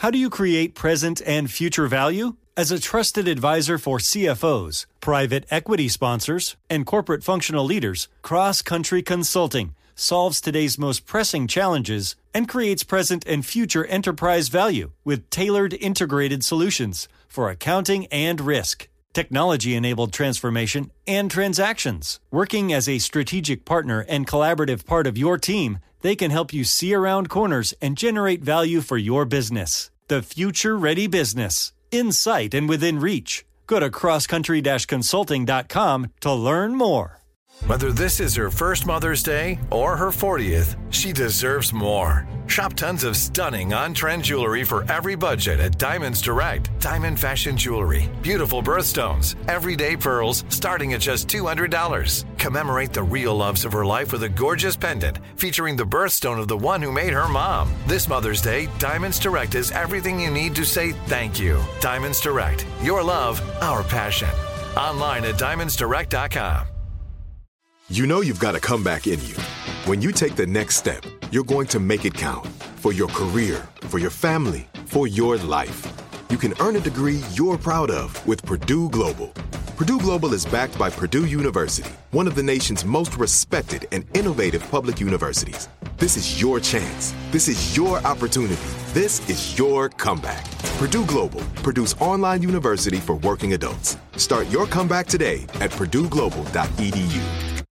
How do you create present and future value? As a trusted advisor for CFOs, private equity sponsors, and corporate functional leaders, Cross Country Consulting solves today's most pressing challenges and creates present and future enterprise value with tailored integrated solutions for accounting and risk, technology-enabled transformation, and transactions. Working as a strategic partner and collaborative part of your team, they can help you see around corners and generate value for your business. The future-ready business. In sight and within reach. Go to crosscountry-consulting.com to learn more. Whether this is her first Mother's Day or her 40th, she deserves more. Shop tons of stunning on-trend jewelry for every budget at Diamonds Direct. Diamond fashion jewelry, beautiful birthstones, everyday pearls starting at just $200. Commemorate the real loves of her life with a gorgeous pendant featuring the birthstone of the one who made her mom. This Mother's Day, Diamonds Direct is everything you need to say thank you. Diamonds Direct. Your love, our passion. Online at diamondsdirect.com. You know you've got a comeback in you. When you take the next step, you're going to make it count. For your career, for your family, for your life. You can earn a degree you're proud of with Purdue Global. Purdue Global is backed by Purdue University, one of the nation's most respected and innovative public universities. This is your chance. This is your opportunity. This is your comeback. Purdue Global, Purdue's online university for working adults. Start your comeback today at purdueglobal.edu.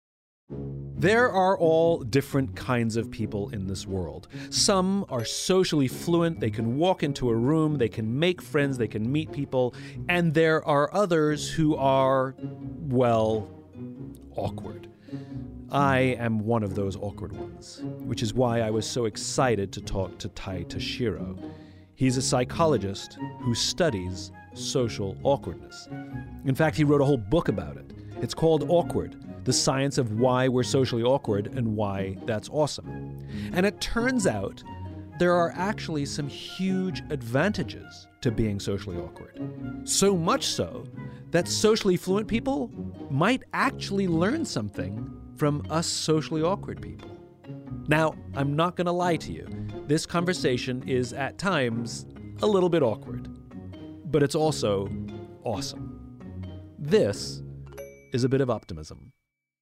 There are all different kinds of people in this world. Some are socially fluent, they can walk into a room, they can make friends, they can meet people, and there are others who are, well, awkward. I am one of those awkward ones, which is why I was so excited to talk to Tai Tashiro. He's a psychologist who studies social awkwardness. In fact, he wrote a whole book about it. It's called Awkward: The Science of Why We're Socially Awkward and Why That's Awesome. And it turns out there are actually some huge advantages to being socially awkward. So much so that socially fluent people might actually learn something from us socially awkward people. Now, I'm not going to lie to you. This conversation is at times a little bit awkward, but it's also awesome. This is a bit of optimism.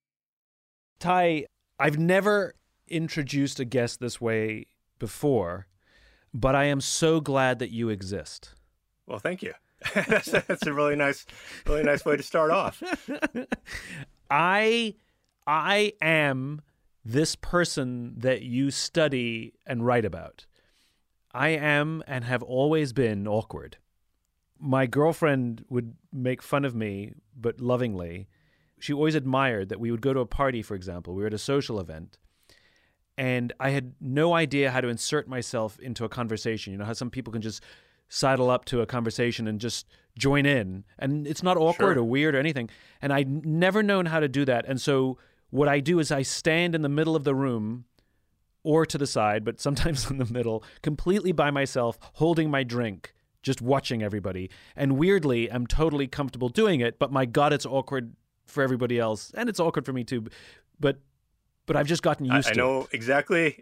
Tai, I've never introduced a guest this way before, but I am so glad that you exist. Well, thank you. That's a really nice way to start off. I am this person that you study and write about. I am and have always been awkward. My girlfriend would make fun of me, but lovingly. She always admired that we would go to a party, for example. We were at a social event, and I had no idea how to insert myself into a conversation. You know how some people can just sidle up to a conversation and just join in, and it's not awkward or weird or anything. And I'd never known how to do that. And so what I do is I stand in the middle of the room or to the side, but sometimes in the middle, completely by myself, holding my drink, just watching everybody. And weirdly, I'm totally comfortable doing it, but my God, it's awkward for everybody else, and it's awkward for me too, but I've just gotten used to it. I know exactly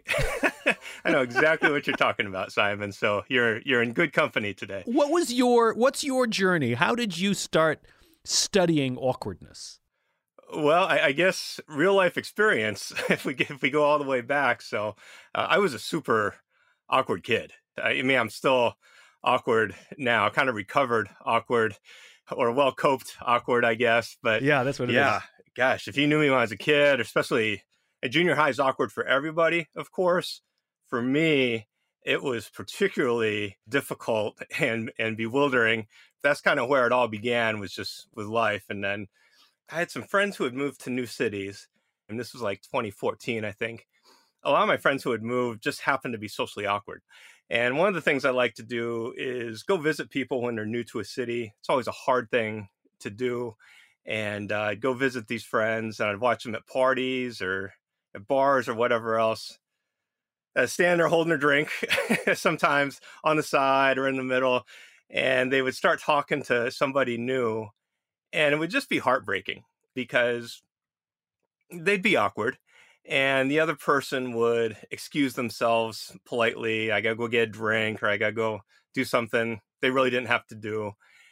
what you're talking about, Simon. So you're in good company today. What's your journey? How did you start studying awkwardness? Well, I guess real life experience. If we go all the way back, so I was a super awkward kid. I mean, I'm still awkward now. Kind of recovered awkward. Or well-coped awkward, I guess. But yeah, that's what it is. Yeah, gosh, if you knew me when I was a kid, especially at junior high is awkward for everybody, of course. For me, it was particularly difficult and bewildering. That's kind of where it all began, was just with life. And then I had some friends who had moved to new cities, and this was like 2014, I think. A lot of my friends who had moved just happened to be socially awkward. And one of the things I like to do is go visit people when they're new to a city. It's always a hard thing to do. And I'd go visit these friends, and I'd watch them at parties or at bars or whatever else. Stand there holding their drink, sometimes on the side or in the middle. And they would start talking to somebody new. And it would just be heartbreaking because they'd be awkward. And the other person would excuse themselves politely. I got to go get a drink, or I got to go do something they really didn't have to do.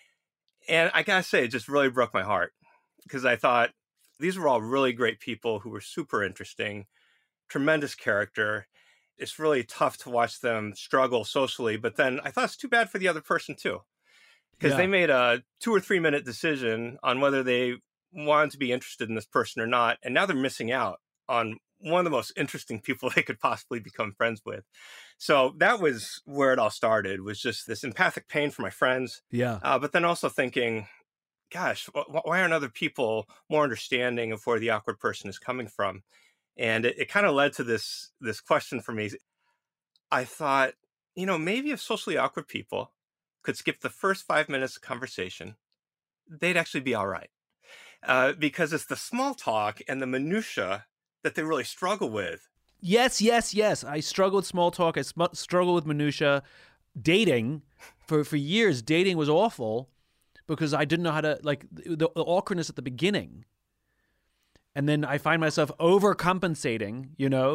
And I gotta say, it just really broke my heart because I thought these were all really great people who were super interesting, tremendous character. It's really tough to watch them struggle socially. But then I thought it's too bad for the other person too, because they made a 2 or 3 minute decision on whether they wanted to be interested in this person or not. And now they're missing out on one of the most interesting people they could possibly become friends with. So that was where it all started, was just this empathic pain for my friends. Yeah. But then also thinking, gosh, why aren't other people more understanding of where the awkward person is coming from? And it kind of led to this question for me. I thought, maybe if socially awkward people could skip the first 5 minutes of conversation, they'd actually be all right. Because it's the small talk and the minutia that they really struggle with. Yes. I struggle with small talk. I struggle with minutia. Dating, for years, dating was awful because I didn't know how to, like, the awkwardness at the beginning. And then I find myself overcompensating,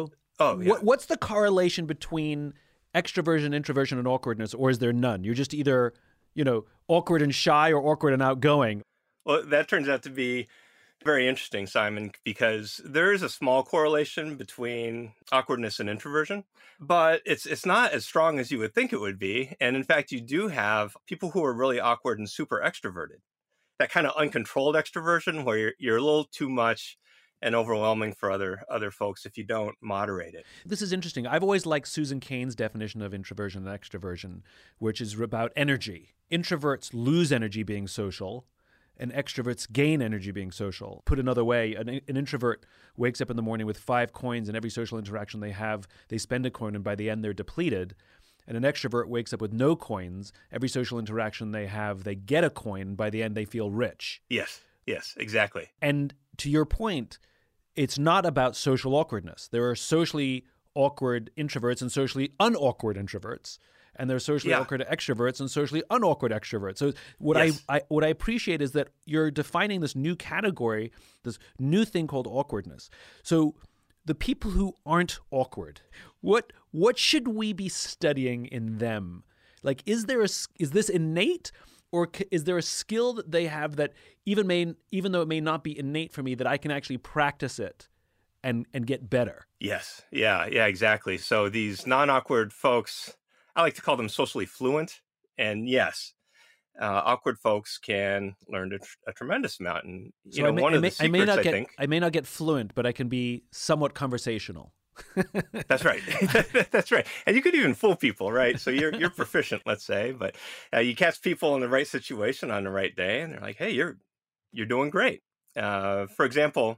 Oh, yeah. What's the correlation between extroversion, introversion, and awkwardness, or is there none? You're just either, awkward and shy or awkward and outgoing. Well, that turns out to be very interesting, Simon, because there is a small correlation between awkwardness and introversion, but it's not as strong as you would think it would be. And in fact, you do have people who are really awkward and super extroverted. That kind of uncontrolled extroversion where you're a little too much and overwhelming for other folks if you don't moderate it. This is interesting. I've always liked Susan Cain's definition of introversion and extroversion, which is about energy. Introverts lose energy being social, and extroverts gain energy being social. Put another way, an introvert wakes up in the morning with 5 coins, and every social interaction they have, they spend a coin, and by the end they're depleted. And an extrovert wakes up with no coins. Every social interaction they have, they get a coin, and by the end they feel rich. Yes, exactly. And to your point, it's not about social awkwardness. There are socially awkward introverts and socially unawkward introverts. And there are socially awkward extroverts and socially unawkward extroverts. So what I appreciate is that you're defining this new category, this new thing called awkwardness. So the people who aren't awkward, what should we be studying in them? Like, is this innate, or is there a skill that they have that even though it may not be innate for me, that I can actually practice it and get better? Yes, yeah, exactly. So these non-awkward folks, I like to call them socially fluent. And yes, awkward folks can learn a tremendous amount. And one of the secrets, I think, I may not get fluent, but I can be somewhat conversational. That's right. That's right. And you could even fool people, right? So you're proficient, let's say, but you catch people in the right situation on the right day, and they're like, "Hey, you're doing great." For example,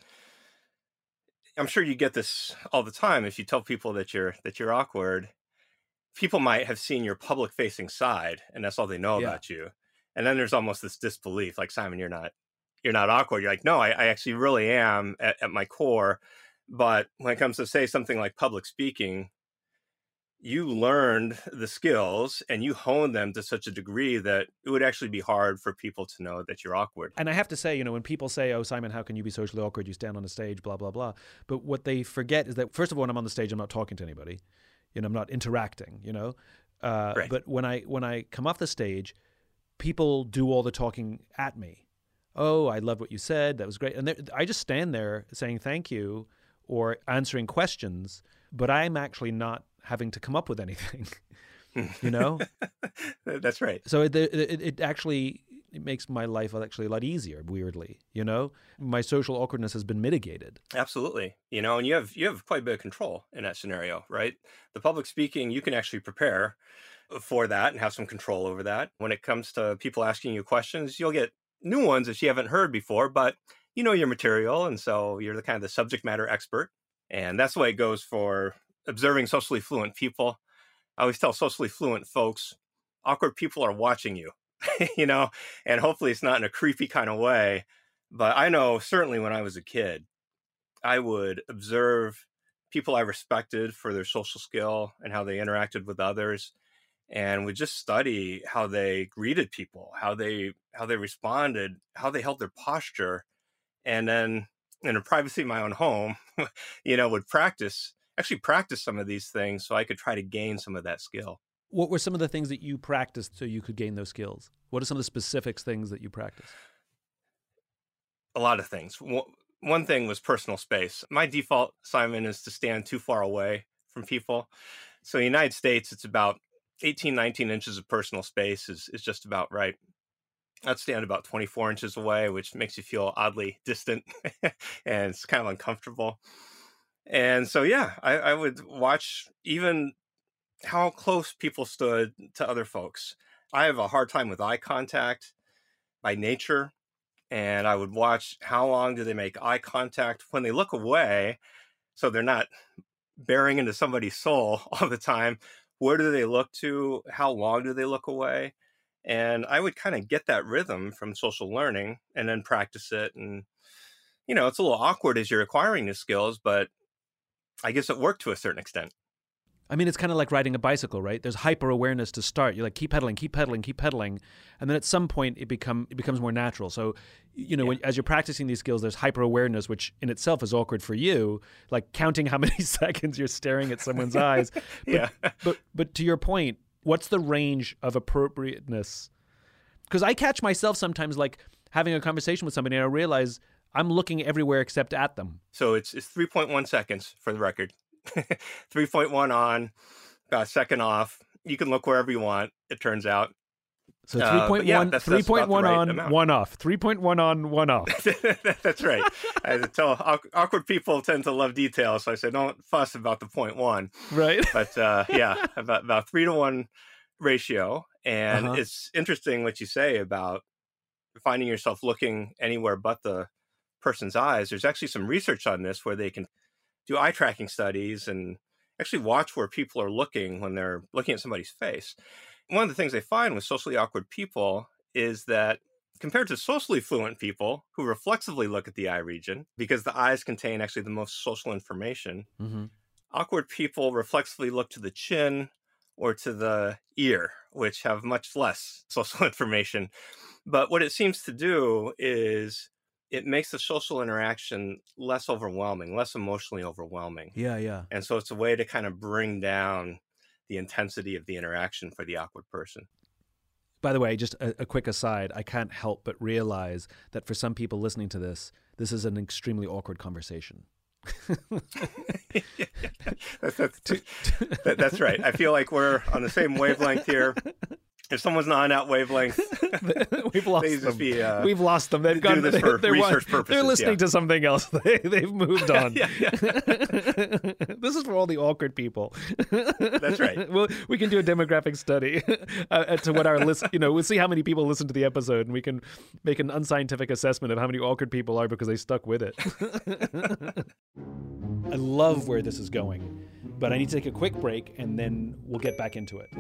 I'm sure you get this all the time. If you tell people that you're awkward, people might have seen your public-facing side, and that's all they know about you. And then there's almost this disbelief, like, Simon, you're not awkward. You're like, no, I actually really am at my core. But when it comes to, say, something like public speaking, you learned the skills and you honed them to such a degree that it would actually be hard for people to know that you're awkward. And I have to say, when people say, "Oh, Simon, how can you be socially awkward? You stand on a stage, blah, blah, blah." But what they forget is that, first of all, when I'm on the stage, I'm not talking to anybody. I'm not interacting, Right. But when I come off the stage, people do all the talking at me. "Oh, I love what you said. That was great." And I just stand there saying thank you or answering questions, but I'm actually not having to come up with anything, That's right. So it actually makes my life actually a lot easier, weirdly, My social awkwardness has been mitigated. Absolutely. And you have quite a bit of control in that scenario, right? The public speaking, you can actually prepare for that and have some control over that. When it comes to people asking you questions, you'll get new ones that you haven't heard before, but you know your material, and so you're the kind of the subject matter expert. And that's the way it goes for observing socially fluent people. I always tell socially fluent folks, awkward people are watching you, and hopefully it's not in a creepy kind of way. But I know certainly when I was a kid, I would observe people I respected for their social skill and how they interacted with others, and would just study how they greeted people, how they responded, how they held their posture. And then in the privacy of my own home, would practice some of these things so I could try to gain some of that skill. What were some of the things that you practiced so you could gain those skills? What are some of the specific things that you practiced? A lot of things. One thing was personal space. My default, Simon, is to stand too far away from people. So in the United States, it's about 18, 19 inches of personal space is just about right. I'd stand about 24 inches away, which makes you feel oddly distant and it's kind of uncomfortable. And so, yeah, I would watch even how close people stood to other folks. I have a hard time with eye contact by nature. And I would watch how long do they make eye contact when they look away, so they're not bearing into somebody's soul all the time. Where do they look to? How long do they look away? And I would kind of get that rhythm from social learning and then practice it. And, it's a little awkward as you're acquiring new skills, but I guess it worked to a certain extent. I mean, it's kind of like riding a bicycle, right? There's hyper-awareness to start. You're like, keep pedaling, keep pedaling, keep pedaling. And then at some point, it becomes more natural. So, as you're practicing these skills, there's hyper-awareness, which in itself is awkward for you, like counting how many seconds you're staring at someone's eyes. But to your point, what's the range of appropriateness? Because I catch myself sometimes like having a conversation with somebody and I realize I'm looking everywhere except at them. So it's 3.1 seconds for the record. 3.1 on, about a second off. You can look wherever you want, it turns out. So 3.1 3.1 on, amount. 1 off. 3.1 on, 1 off. That's right. I tell awkward people tend to love details, so I say don't fuss about the 0.1. Right. But about 3-to-1 ratio. And it's interesting what you say about finding yourself looking anywhere but the person's eyes. There's actually some research on this where they can do eye tracking studies and actually watch where people are looking when they're looking at somebody's face. One of the things they find with socially awkward people is that compared to socially fluent people who reflexively look at the eye region, because the eyes contain actually the most social information, awkward people reflexively look to the chin or to the ear, which have much less social information. But what it seems to do is it makes the social interaction less overwhelming, less emotionally overwhelming. Yeah. And so it's a way to kind of bring down the intensity of the interaction for the awkward person. By the way, just a quick aside, I can't help but realize that for some people listening to this is an extremely awkward conversation. That's right. I feel like we're on the same wavelength here. If someone's not on that wavelength, we've lost them. They've gone this for research purposes. They're listening to something else. They've moved on. Yeah. This is for all the awkward people. That's right. Well, we can do a demographic study to what our list. We'll see how many people listen to the episode, and we can make an unscientific assessment of how many awkward people are because they stuck with it. I love where this is going, but I need to take a quick break, and then we'll get back into it.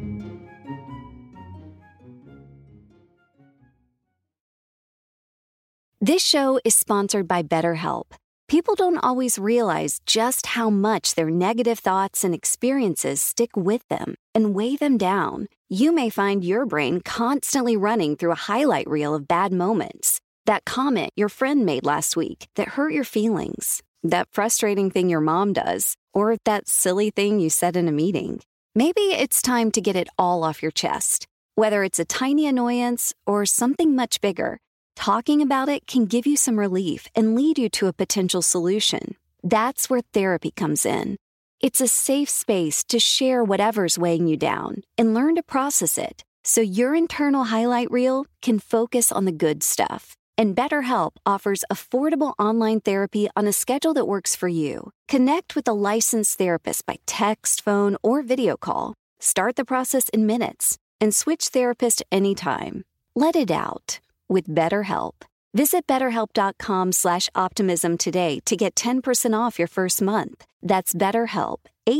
This show is sponsored by BetterHelp. People don't always realize just how much their negative thoughts and experiences stick with them and weigh them down. You may find your brain constantly running through a highlight reel of bad moments. That comment your friend made last week that hurt your feelings. That frustrating thing your mom does. Or that silly thing you said in a meeting. Maybe it's time to get it all off your chest. Whether it's a tiny annoyance or something much bigger, talking about it can give you some relief and lead you to a potential solution. That's where therapy comes in. It's a safe space to share whatever's weighing you down and learn to process it so your internal highlight reel can focus on the good stuff. And BetterHelp offers affordable online therapy on a schedule that works for you. Connect with a licensed therapist by text, phone, or video call. Start the process in minutes and switch therapist anytime. Let it out with BetterHelp. Visit BetterHelp.com/optimism today to get 10% off your first month. That's BetterHelp,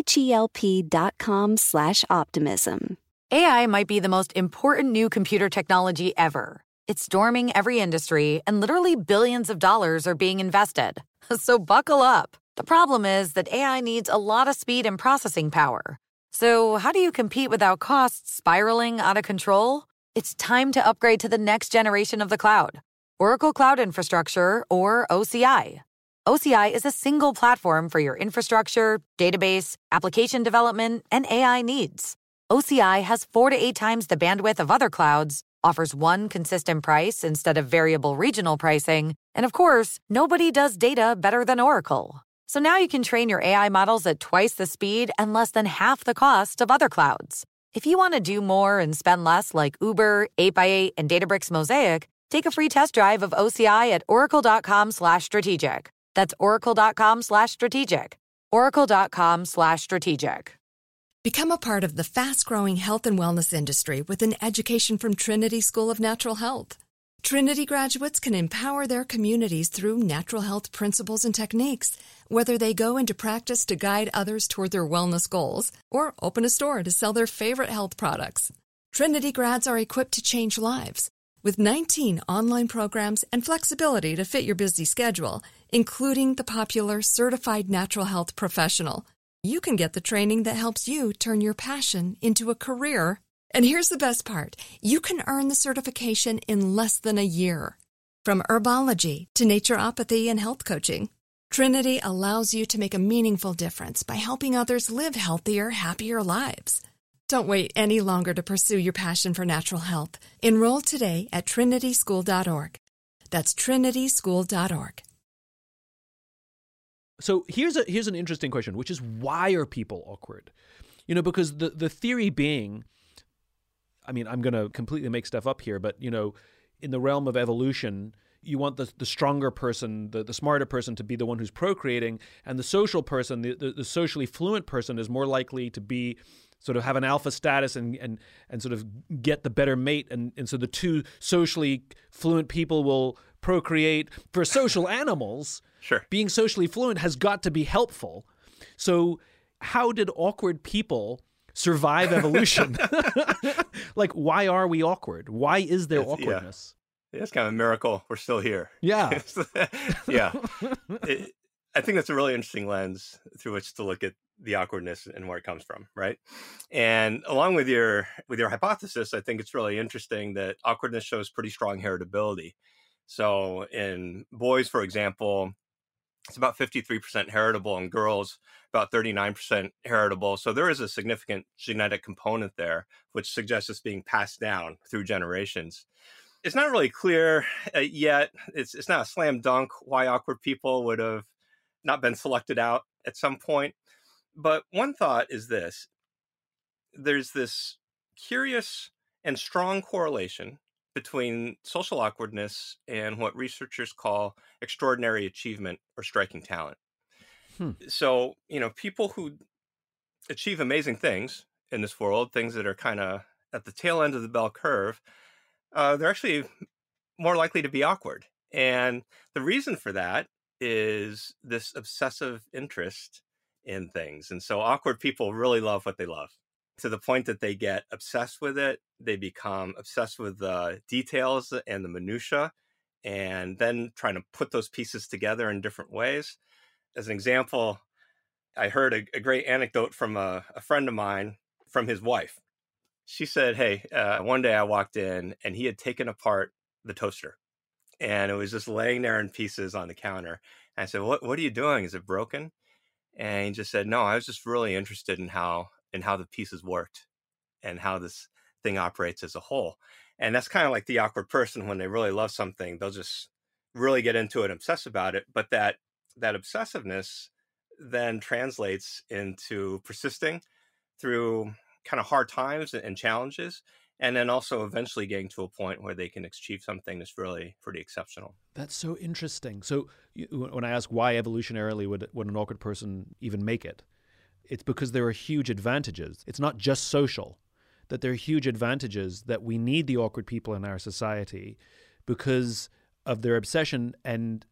HELP.com/optimism. AI might be the most important new computer technology ever. It's storming every industry, and literally billions of dollars are being invested. So buckle up. The problem is that AI needs a lot of speed and processing power. So how do you compete without costs spiraling out of control? It's time to upgrade to the next generation of the cloud. Oracle Cloud Infrastructure, or OCI. OCI is a single platform for your infrastructure, database, application development, and AI needs. OCI has 4 to 8 times the bandwidth of other clouds, offers one consistent price instead of variable regional pricing, and of course, nobody does data better than Oracle. So now you can train your AI models at twice the speed and less than half the cost of other clouds. If you want to do more and spend less like Uber, 8x8, and Databricks Mosaic, take a free test drive of OCI at oracle.com/strategic. That's oracle.com/strategic. oracle.com/strategic. Become a part of the fast-growing health and wellness industry with an education from Trinity School of Natural Health. Trinity graduates can empower their communities through natural health principles and techniques, whether they go into practice to guide others toward their wellness goals or open a store to sell their favorite health products. Trinity grads are equipped to change lives. With 19 online programs and flexibility to fit your busy schedule, including the popular Certified Natural Health Professional, you can get the training that helps you turn your passion into a career. And here's the best part. You can earn the certification in less than a year. From herbology to naturopathy and health coaching, Trinity allows you to make a meaningful difference by helping others live healthier, happier lives. Don't wait any longer to pursue your passion for natural health. Enroll today at trinityschool.org. That's trinityschool.org. So here's an interesting question, which is, why are people awkward? Because the theory being, I mean, I'm going to completely make stuff up here, but, in the realm of evolution, you want the stronger person, the smarter person to be the one who's procreating, and the social person, the socially fluent person is more likely to be sort of have an alpha status and sort of get the better mate. And so the two socially fluent people will procreate. For social animals, Sure, being socially fluent has got to be helpful. So how did awkward people survive evolution? Like, why are we awkward? Why is there awkwardness? Yeah, it's kind of a miracle we're still here. Yeah. Yeah. I think that's a really interesting lens through which to look at the awkwardness and where it comes from, right? And along with your hypothesis, I think it's really interesting that awkwardness shows pretty strong heritability. So in boys, for example, it's about 53% heritable, in girls, about 39% heritable. So there is a significant genetic component there, which suggests it's being passed down through generations. It's not really clear yet. It's not a slam dunk why awkward people would have not been selected out at some point. But one thought is this. There's this curious and strong correlation between social awkwardness and what researchers call extraordinary achievement or striking talent. So, people who achieve amazing things in this world, things that are kind of at the tail end of the bell curve, they're actually more likely to be awkward. And the reason for that is this obsessive interest in things. And so awkward people really love what they love, to the point that they get obsessed with it. They become obsessed with the details and the minutia, and then trying to put those pieces together in different ways. As an example, I heard a great anecdote from a friend of mine from his wife. She said, hey, one day I walked in and he had taken apart the toaster and it was just laying there in pieces on the counter. And I said, what are you doing? Is it broken? And he just said, no, I was just really interested in how the pieces worked and how this thing operates as a whole. And that's kind of like the awkward person. When they really love something, they'll just really get into it and obsess about it. But that obsessiveness then translates into persisting through kind of hard times and challenges, and then also eventually getting to a point where they can achieve something that's really pretty exceptional. That's so interesting. So when I ask why evolutionarily would an awkward person even make it, it's because there are huge advantages. It's not just social, that there are huge advantages that we need the awkward people in our society because of their obsession, and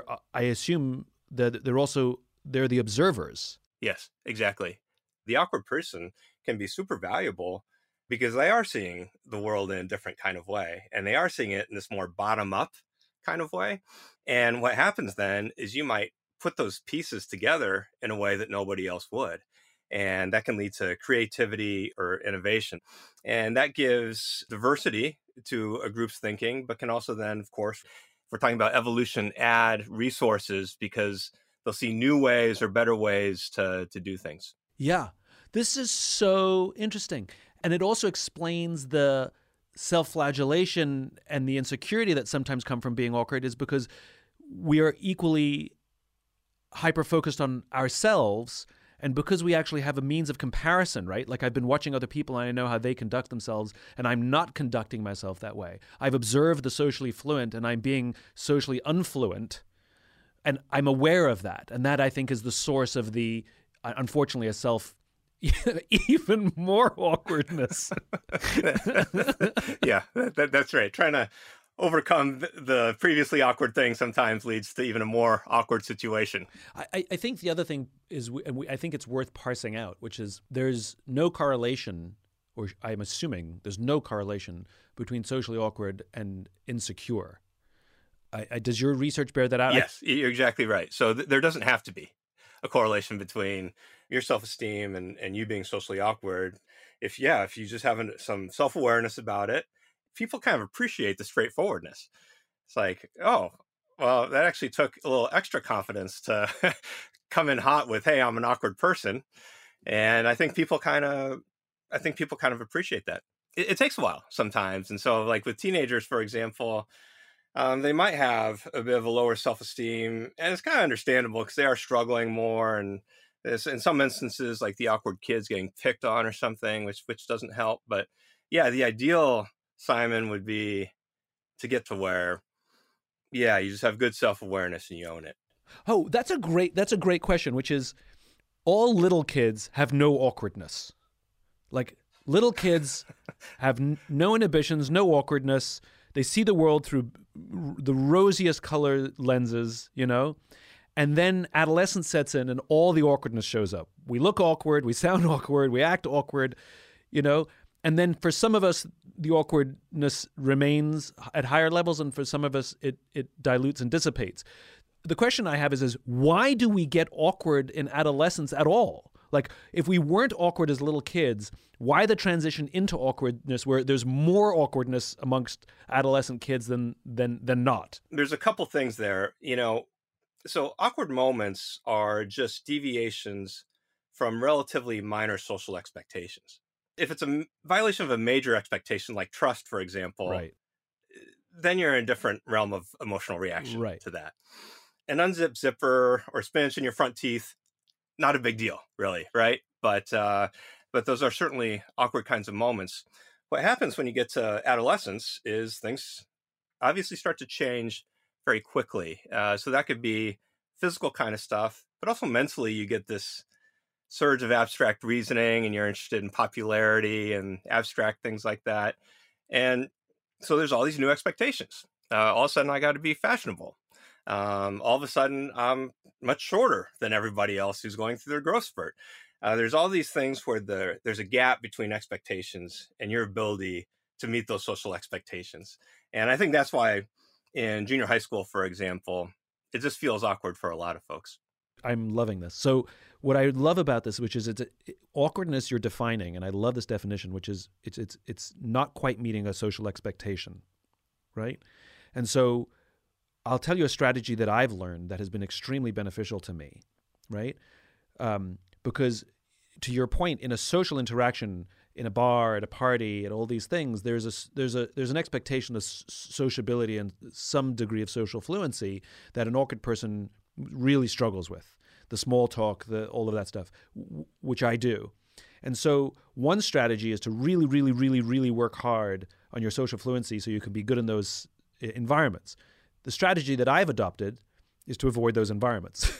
I assume that they're the observers. Yes, exactly. The awkward person can be super valuable because they are seeing the world in a different kind of way, and they are seeing it in this more bottom-up kind of way. And what happens then is you might put those pieces together in a way that nobody else would. And that can lead to creativity or innovation. And that gives diversity to a group's thinking, but can also then, of course, if we're talking about evolution, add resources because they'll see new ways or better ways to do things. Yeah, this is so interesting. And it also explains the self-flagellation and the insecurity that sometimes come from being awkward, is because we are equally hyper-focused on ourselves, and because we actually have a means of comparison, right? Like, I've been watching other people and I know how they conduct themselves, and I'm not conducting myself that way. I've observed the socially fluent and I'm being socially unfluent, and I'm aware of that. And that, I think, is the source of the, unfortunately, a self even more awkwardness. Yeah, that's right. Trying to overcome the previously awkward thing sometimes leads to even a more awkward situation. I think the other thing is, I think it's worth parsing out, which is there's no correlation, or I'm assuming there's no correlation between socially awkward and insecure. Does your research bear that out? Yes, you're exactly right. So there doesn't have to be a correlation between your self-esteem and you being socially awkward. If you just have some self-awareness about it, people kind of appreciate the straightforwardness. It's like, oh, well, that actually took a little extra confidence to come in hot with, hey, I'm an awkward person. And I think people kind of appreciate that. It takes a while sometimes. And so, like with teenagers, for example, they might have a bit of a lower self-esteem, and it's kind of understandable because they are struggling more. And there's, in some instances, like the awkward kids getting picked on or something, which doesn't help. But yeah, the ideal, Simon, would be to get to where, you just have good self-awareness and you own it. Oh, that's a great question, which is, all little kids have no awkwardness. Like, little kids have no inhibitions, no awkwardness. They see the world through the rosiest color lenses, and then adolescence sets in and all the awkwardness shows up. We look awkward, we sound awkward, we act awkward, and then for some of us, the awkwardness remains at higher levels, and for some of us, it dilutes and dissipates. The question I have is why do we get awkward in adolescence at all? Like, if we weren't awkward as little kids, why the transition into awkwardness where there's more awkwardness amongst adolescent kids than not? There's a couple things there, So awkward moments are just deviations from relatively minor social expectations. If it's a violation of a major expectation, like trust, for example, right, then you're in a different realm of emotional reaction right to that. An unzipped zipper or spinach in your front teeth, not a big deal, really, right? But those are certainly awkward kinds of moments. What happens when you get to adolescence is things obviously start to change very quickly. So that could be physical kind of stuff, but also mentally you get this surge of abstract reasoning and you're interested in popularity and abstract things like that. And so there's all these new expectations. All of a sudden I got to be fashionable. All of a sudden I'm much shorter than everybody else who's going through their growth spurt. There's all these things where there's a gap between expectations and your ability to meet those social expectations. And I think that's why in junior high school, for example, it just feels awkward for a lot of folks. I'm loving this. So what I love about this, which is awkwardness you're defining, and I love this definition, which is it's not quite meeting a social expectation, right? And so I'll tell you a strategy that I've learned that has been extremely beneficial to me, right? Because to your point, in a social interaction, in a bar, at a party, at all these things, there's an expectation of sociability and some degree of social fluency that an awkward person really struggles with. The small talk, all of that stuff, which I do. And so one strategy is to really, really, really, really work hard on your social fluency so you can be good in those environments. The strategy that I've adopted is to avoid those environments.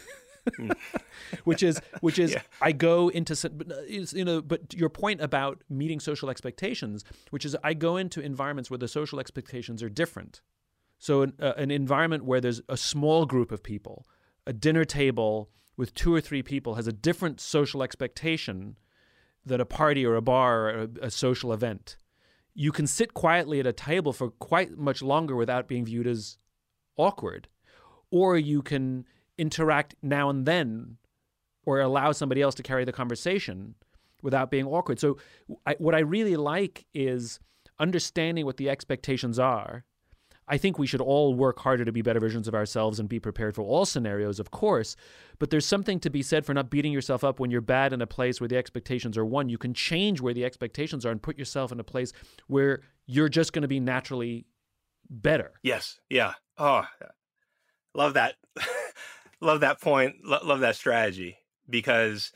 which is yeah. I go into, but your point about meeting social expectations, which is I go into environments where the social expectations are different. So an environment where there's a small group of people, a dinner table with 2 or 3 people has a different social expectation than a party or a bar or a social event. You can sit quietly at a table for quite much longer without being viewed as awkward, or you can interact now and then or allow somebody else to carry the conversation without being awkward. So what I really like is understanding what the expectations are, I think we should all work harder to be better versions of ourselves and be prepared for all scenarios, of course. But there's something to be said for not beating yourself up when you're bad in a place where the expectations are one. You can change where the expectations are and put yourself in a place where you're just going to be naturally better. Yes. Yeah. Oh, love that. Love that point. Love that strategy, because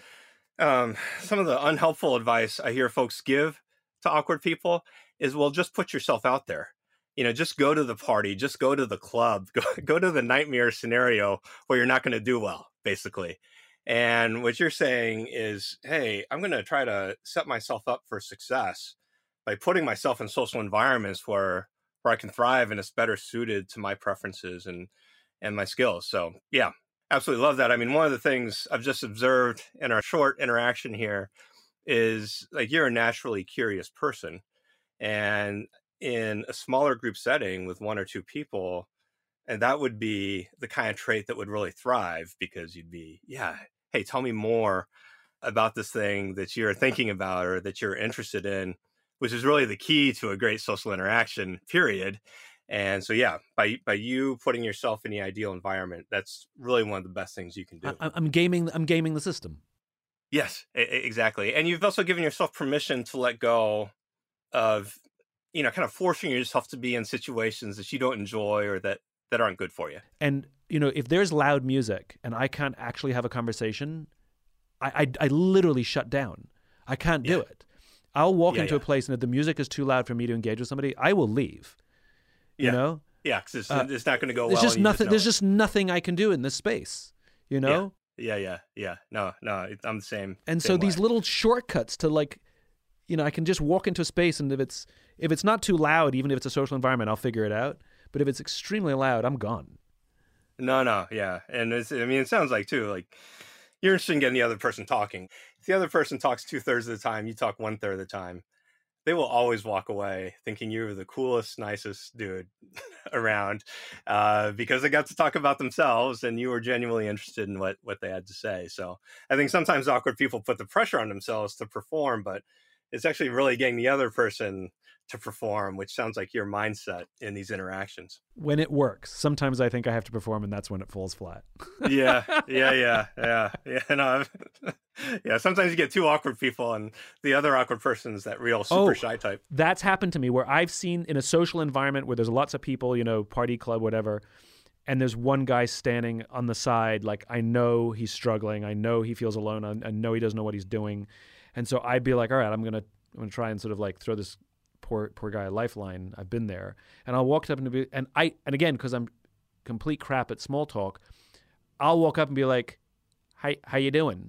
some of the unhelpful advice I hear folks give to awkward people is, well, just put yourself out there. Just go to the party, just go to the club, go to the nightmare scenario where you're not going to do well, basically. And what you're saying is, hey, I'm going to try to set myself up for success by putting myself in social environments where I can thrive and it's better suited to my preferences and my skills. So yeah, absolutely love that. I mean, one of the things I've just observed in our short interaction here is, like, you're a naturally curious person. And in a smaller group setting with one or two people, and that would be the kind of trait that would really thrive, because you'd be, yeah, hey, tell me more about this thing that you're thinking about or that you're interested in, which is really the key to a great social interaction, period. And so, yeah, by you putting yourself in the ideal environment, that's really one of the best things you can do. I'm gaming the system. Yes, exactly. And you've also given yourself permission to let go of, kind of forcing yourself to be in situations that you don't enjoy or that aren't good for you. And, if there's loud music and I can't actually have a conversation, I literally shut down. I can't do it. I'll walk into a place, and if the music is too loud for me to engage with somebody, I will leave. You know? Yeah, because it's not going to go there's well. Just nothing. There's just nothing I can do in this space, Yeah. No, I'm the same. And same so way. these little shortcuts to, like, I can just walk into a space, and if it's not too loud, even if it's a social environment, I'll figure it out. But if it's extremely loud, I'm gone. No, yeah. And it sounds like, too, like, you're interested in getting the other person talking. If the other person talks 2/3 of the time, you talk 1/3 of the time, they will always walk away thinking you're the coolest, nicest dude around, because they got to talk about themselves and you were genuinely interested in what they had to say. So I think sometimes awkward people put the pressure on themselves to perform, but it's actually really getting the other person to perform, which sounds like your mindset in these interactions. When it works. Sometimes I think I have to perform, and that's when it falls flat. Yeah. No, yeah. Sometimes you get two awkward people, and the other awkward person is that real super shy type. That's happened to me, where I've seen in a social environment where there's lots of people, party club, whatever, and there's one guy standing on the side, like, I know he's struggling, I know he feels alone, I know he doesn't know what he's doing, and so I'd be like, all right, I'm gonna try and sort of like throw this poor guy a lifeline. I've been there, and I'll walk up and again, because I'm complete crap at small talk, I'll walk up and be like, "Hi, how you doing?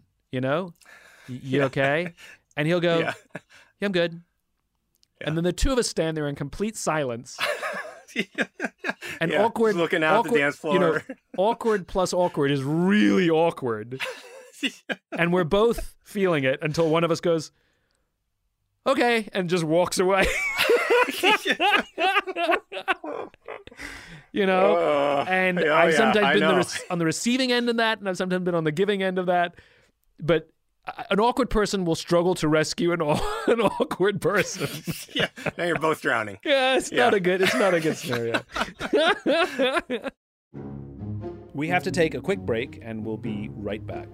You okay?" And he'll go, "Yeah, I'm good." Yeah. And then the two of us stand there in complete silence. And awkward, looking out the dance floor. Awkward plus awkward is really awkward. And we're both feeling it until one of us goes, "Okay," and just walks away. I've sometimes been on the receiving end of that, and I've sometimes been on the giving end of that. But an awkward person will struggle to rescue an awkward person. Yeah, now you're both drowning. Yeah, it's not a good scenario. We have to take a quick break, and we'll be right back.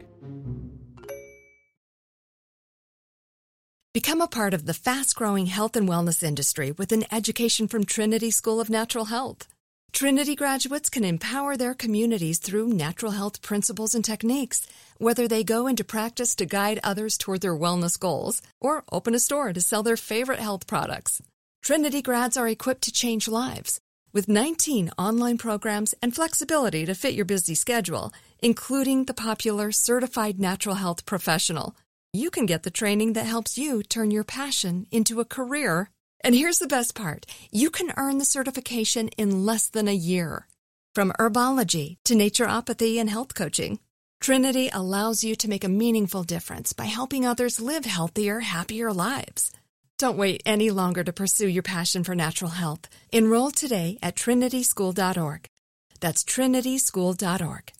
Become a part of the fast-growing health and wellness industry with an education from Trinity School of Natural Health. Trinity graduates can empower their communities through natural health principles and techniques, whether they go into practice to guide others toward their wellness goals or open a store to sell their favorite health products. Trinity grads are equipped to change lives with 19 online programs and flexibility to fit your busy schedule, including the popular Certified Natural Health Professional. You can get the training that helps you turn your passion into a career. And here's the best part. You can earn the certification in less than a year. From herbology to naturopathy and health coaching, Trinity allows you to make a meaningful difference by helping others live healthier, happier lives. Don't wait any longer to pursue your passion for natural health. Enroll today at trinityschool.org. That's trinityschool.org.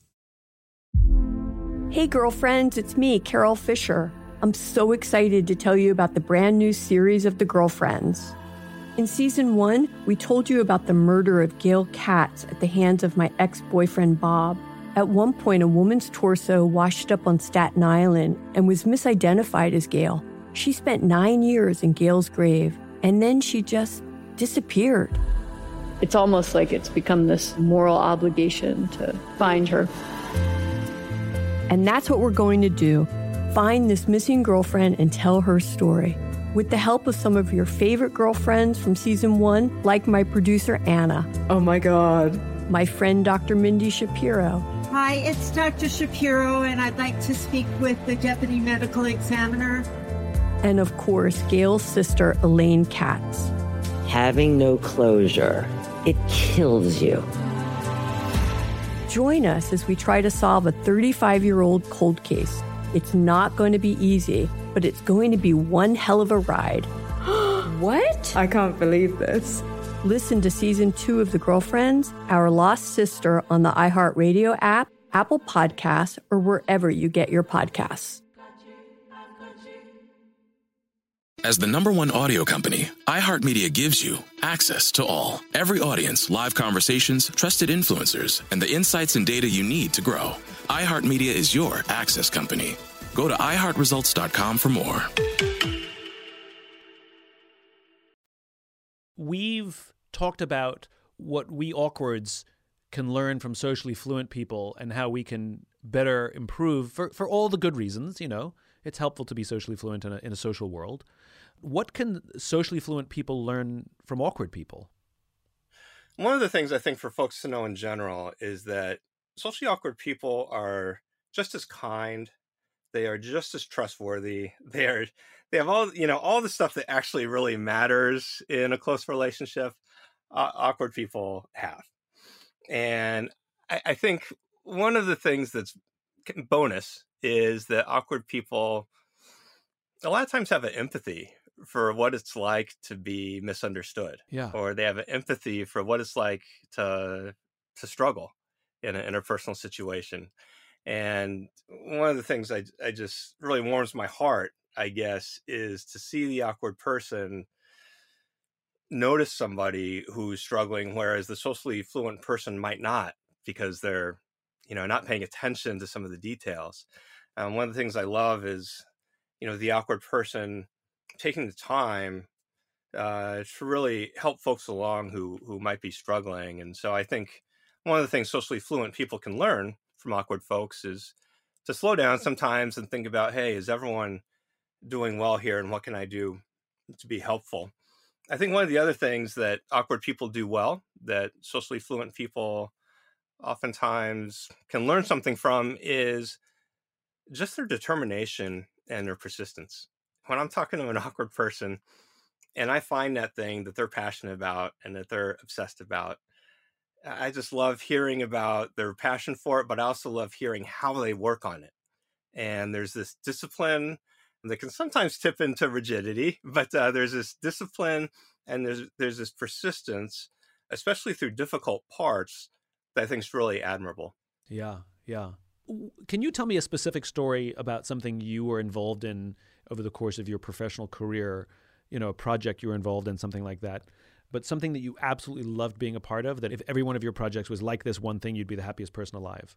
Hey girlfriends, it's me, Carol Fisher. I'm so excited to tell you about the brand new series of The Girlfriends. In season 1, we told you about the murder of Gail Katz at the hands of my ex-boyfriend Bob. At one point, a woman's torso washed up on Staten Island and was misidentified as Gail. She spent 9 years in Gail's grave, and then she just disappeared. It's almost like it's become this moral obligation to find her. And that's what we're going to do. Find this missing girlfriend and tell her story. With the help of some of your favorite girlfriends from season 1, like my producer Anna. Oh my God. My friend Dr. Mindy Shapiro. Hi, it's Dr. Shapiro, and I'd like to speak with the deputy medical examiner. And of course, Gail's sister, Elaine Katz. Having no closure, it kills you. Join us as we try to solve a 35-year-old cold case. It's not going to be easy, but it's going to be one hell of a ride. What? I can't believe this. Listen to season 2 of The Girlfriends, Our Lost Sister on the iHeartRadio app, Apple Podcasts, or wherever you get your podcasts. As the #1 audio company, iHeartMedia gives you access to all. Every audience, live conversations, trusted influencers, and the insights and data you need to grow. iHeartMedia is your access company. Go to iHeartResults.com for more. We've talked about what we awkwards can learn from socially fluent people and how we can better improve for all the good reasons. You know, it's helpful to be socially fluent in a social world. What can socially fluent people learn from awkward people? One of the things I think for folks to know in general is that socially awkward people are just as kind. They are just as trustworthy. They have all the stuff that actually really matters in a close relationship. Awkward people have. And I think one of the things that's bonus is that awkward people a lot of times have an empathy for what it's like to be misunderstood. Yeah. Or they have an empathy for what it's like to struggle in an interpersonal situation. And one of the things I just really warms my heart, I guess, is to see the awkward person notice somebody who's struggling, whereas the socially fluent person might not, because they're, not paying attention to some of the details. One of the things I love is, the awkward person taking the time to really help folks along who might be struggling. And so I think one of the things socially fluent people can learn from awkward folks is to slow down sometimes and think about, hey, is everyone doing well here, and what can I do to be helpful? I think one of the other things that awkward people do well, that socially fluent people oftentimes can learn something from, is just their determination and their persistence. When I'm talking to an awkward person and I find that thing that they're passionate about and that they're obsessed about, I just love hearing about their passion for it, but I also love hearing how they work on it. And there's this discipline that can sometimes tip into rigidity, but there's this discipline and there's this persistence, especially through difficult parts, that I think is really admirable. Yeah. Can you tell me a specific story about something you were involved in over the course of your professional career, a project you were involved in, something like that, but something that you absolutely loved being a part of, that if every one of your projects was like this one thing, you'd be the happiest person alive?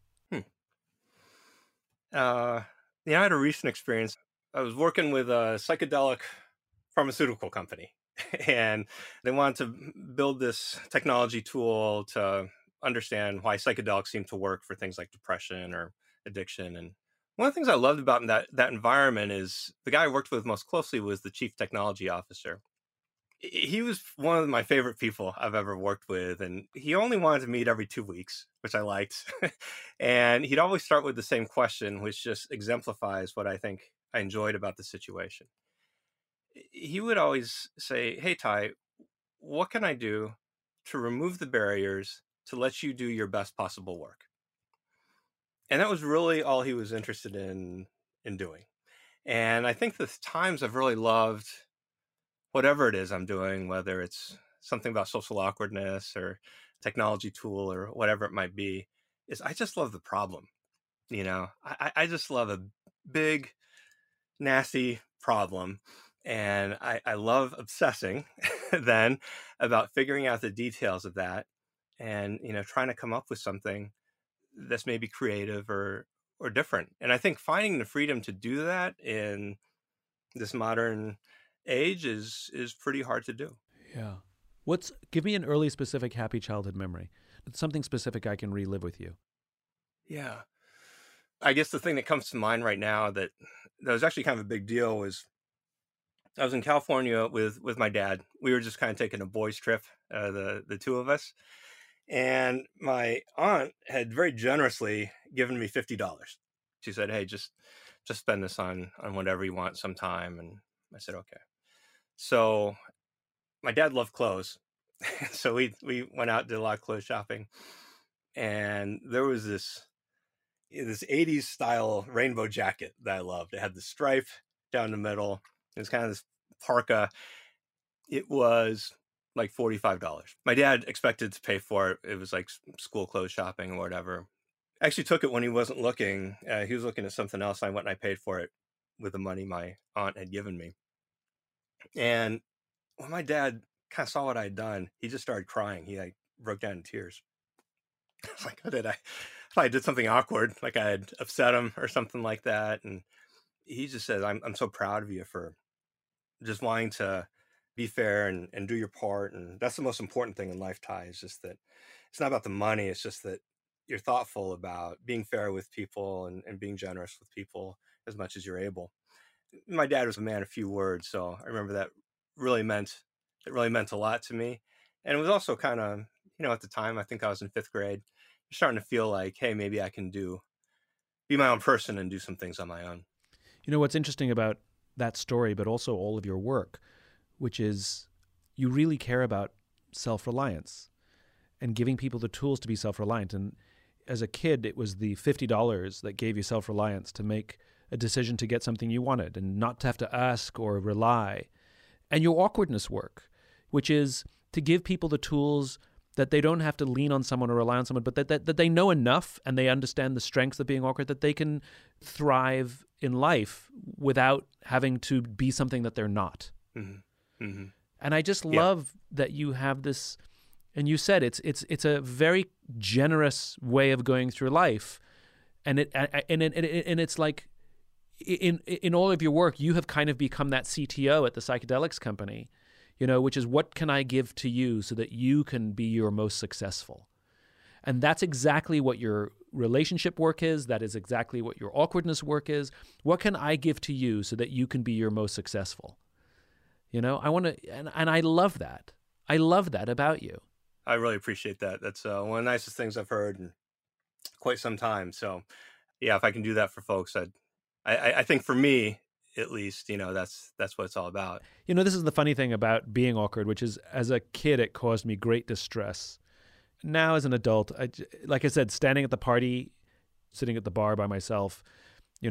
I had a recent experience. I was working with a psychedelic pharmaceutical company, and they wanted to build this technology tool to understand why psychedelics seem to work for things like depression or addiction. And one of the things I loved about that environment is the guy I worked with most closely was the chief technology officer. He was one of my favorite people I've ever worked with, and he only wanted to meet every 2 weeks, which I liked. And he'd always start with the same question, which just exemplifies what I think I enjoyed about the situation. He would always say, "Hey, Ty, what can I do to remove the barriers to let you do your best possible work?" And that was really all he was interested in doing. And I think the times I've really loved whatever it is I'm doing, whether it's something about social awkwardness or technology tool or whatever it might be, is I just love the problem. I just love a big, nasty problem And I love obsessing then about figuring out the details of that and, trying to come up with something that's maybe creative or different. And I think finding the freedom to do that in this modern age is pretty hard to do. Yeah. Give me an early specific happy childhood memory. It's something specific I can relive with you. Yeah. I guess the thing that comes to mind right now that was actually kind of a big deal was I was in California with my dad. We were just kind of taking a boys' trip, the two of us. And my aunt had very generously given me $50. She said, "Hey, just spend this on whatever you want sometime." And I said, "Okay." So my dad loved clothes. So we went out, did a lot of clothes shopping. And there was this 80s style rainbow jacket that I loved. It had the stripe down the middle. It was kind of this parka. It was like $45. My dad expected to pay for it. It was like school clothes shopping or whatever. I actually took it when he wasn't looking. He was looking at something else. I went and I paid for it with the money my aunt had given me. And when my dad kind of saw what I'd done, he just started crying. He broke down in tears. I was like, I did something awkward, like I had upset him or something like that. And he just said, I'm so proud of you for just wanting to be fair and do your part. And that's the most important thing in life, Ty, is just that it's not about the money. It's just that you're thoughtful about being fair with people and being generous with people as much as you're able. My dad was a man of few words. So I remember that really meant a lot to me. And it was also kind of, at the time, I think I was in 5th grade, starting to feel like, hey, maybe I can be my own person and do some things on my own. What's interesting about that story, but also all of your work, which is you really care about self-reliance and giving people the tools to be self-reliant. And as a kid, it was the $50 that gave you self-reliance to make a decision to get something you wanted and not to have to ask or rely. And your awkwardness work, which is to give people the tools that they don't have to lean on someone or rely on someone, but that they know enough and they understand the strengths of being awkward, that they can thrive in life without having to be something that they're not. Mm-hmm. Mm-hmm. And I just love that you have this, and you said it's a very generous way of going through life, and it's like in all of your work, you have kind of become that CTO at the psychedelics company, which is what can I give to you so that you can be your most successful? And that's exactly what your relationship work is. That is exactly what your awkwardness work is. What can I give to you so that you can be your most successful? I want to, and I love that. I love that about you. I really appreciate that. That's one of the nicest things I've heard in quite some time. So yeah, if I can do that for folks, I think for me, at least, that's what it's all about. This is the funny thing about being awkward, which is as a kid, it caused me great distress. Now as an adult, like I said, standing at the party, sitting at the bar by myself, it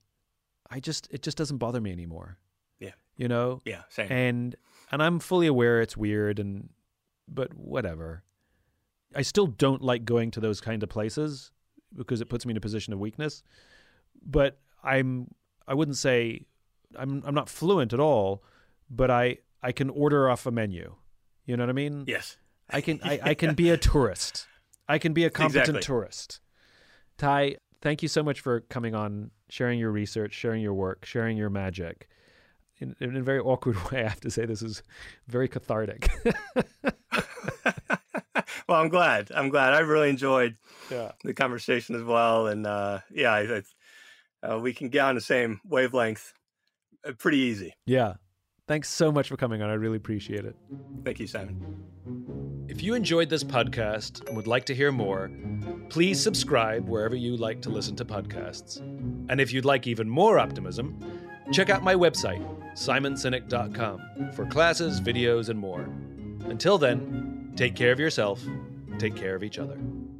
just doesn't bother me anymore. Yeah. Yeah, same. And I'm fully aware it's weird, but whatever. I still don't like going to those kind of places because it puts me in a position of weakness. But I wouldn't say I'm not fluent at all, but I can order off a menu. You know what I mean? Yes. I can be a tourist. I can be a competent tourist. Ty, thank you so much for coming on, sharing your research, sharing your work, sharing your magic. In a very awkward way, I have to say this is very cathartic. Well, I'm glad. I really enjoyed the conversation as well. And we can get on the same wavelength pretty easy. Yeah. Thanks so much for coming on. I really appreciate it. Thank you, Simon. If you enjoyed this podcast and would like to hear more, please subscribe wherever you like to listen to podcasts. And if you'd like even more optimism, check out my website, simonsinek.com, for classes, videos, and more. Until then, take care of yourself, take care of each other.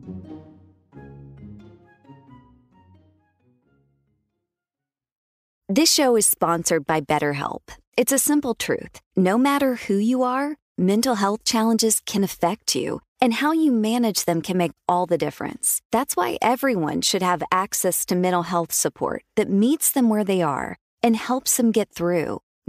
This show is sponsored by BetterHelp. It's a simple truth. No matter who you are, mental health challenges can affect you, and how you manage them can make all the difference. That's why everyone should have access to mental health support that meets them where they are and helps them get through.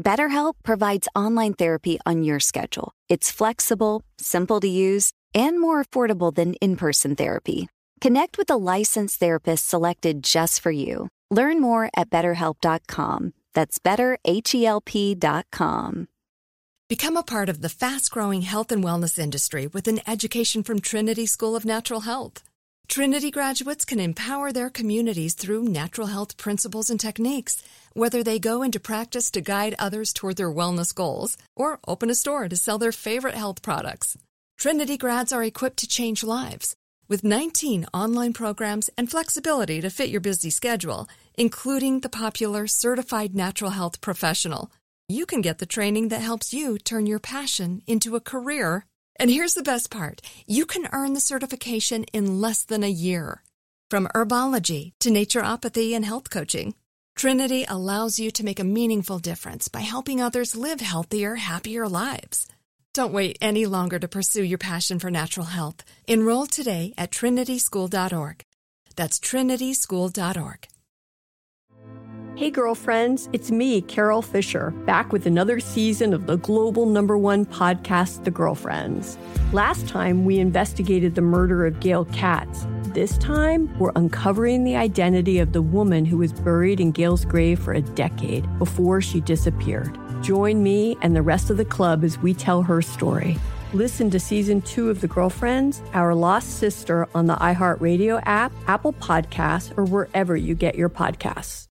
BetterHelp provides online therapy on your schedule. It's flexible, simple to use, and more affordable than in-person therapy. Connect with a licensed therapist selected just for you. Learn more at BetterHelp.com. That's BetterHelp.com. Become a part of the fast-growing health and wellness industry with an education from Trinity School of Natural Health. Trinity graduates can empower their communities through natural health principles and techniques, whether they go into practice to guide others toward their wellness goals or open a store to sell their favorite health products. Trinity grads are equipped to change lives with 19 online programs and flexibility to fit your busy schedule, including the popular Certified Natural Health Professional. You can get the training that helps you turn your passion into a career. And here's the best part. You can earn the certification in less than a year. From herbology to naturopathy and health coaching, Trinity allows you to make a meaningful difference by helping others live healthier, happier lives. Don't wait any longer to pursue your passion for natural health. Enroll today at trinityschool.org. That's trinityschool.org. Hey girlfriends, it's me, Carol Fisher, back with another season of the global #1 podcast, The Girlfriends. Last time, we investigated the murder of Gail Katz. This time, we're uncovering the identity of the woman who was buried in Gail's grave for a decade before she disappeared. Join me and the rest of the club as we tell her story. Listen to Season 2 of The Girlfriends, Our Lost Sister on the iHeartRadio app, Apple Podcasts, or wherever you get your podcasts.